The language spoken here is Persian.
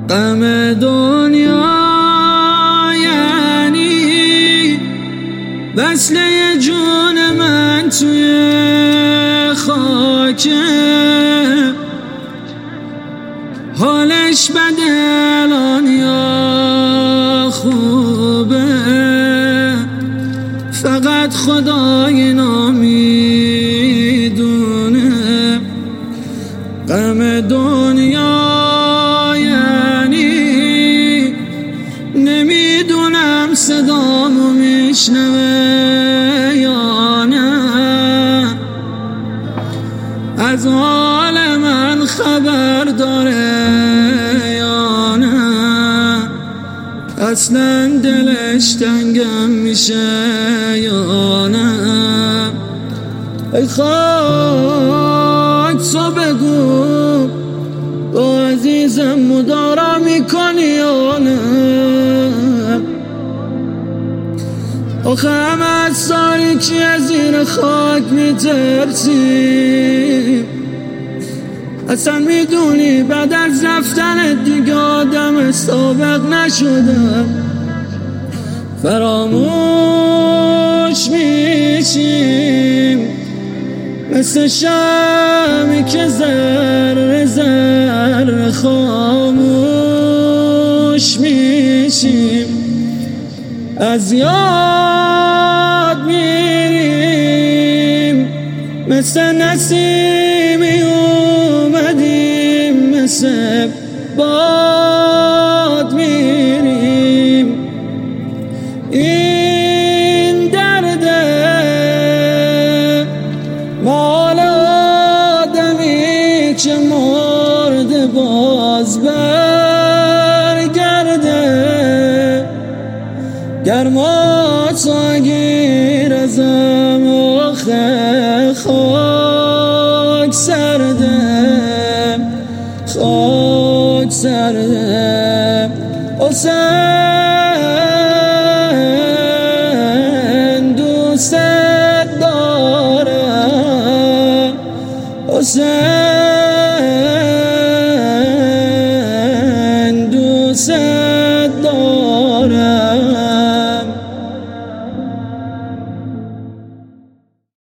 غم دنیا یعنی وصل جون من توی خاکه، حالش بده الان یا خوبه، فقط خدای نمیدونه. غم دنیا یعنی نمیدونم صدامو میشنوه یا نه، از حال من خبر داره یا نه، اصلا دلش تنگم میشه یا نه. ای خاک تو بگو با عزیزم مدارا میکنی یا نه، آخه همه از ساریکی از زیر خاک میترسیم، اصلا میدونی بعد از رفتن دیگه آدم سابق نشدم، فراموش میشیم مثل شمی که ذره ذره خاموش میشیم، از یاد میریم مثل نسیمی اومدیم، مثل باد میریم. این درده مال آدمی که مرده باز برگرده، گرما تا گیر ازم آخه خاک سرده، خاک سرده.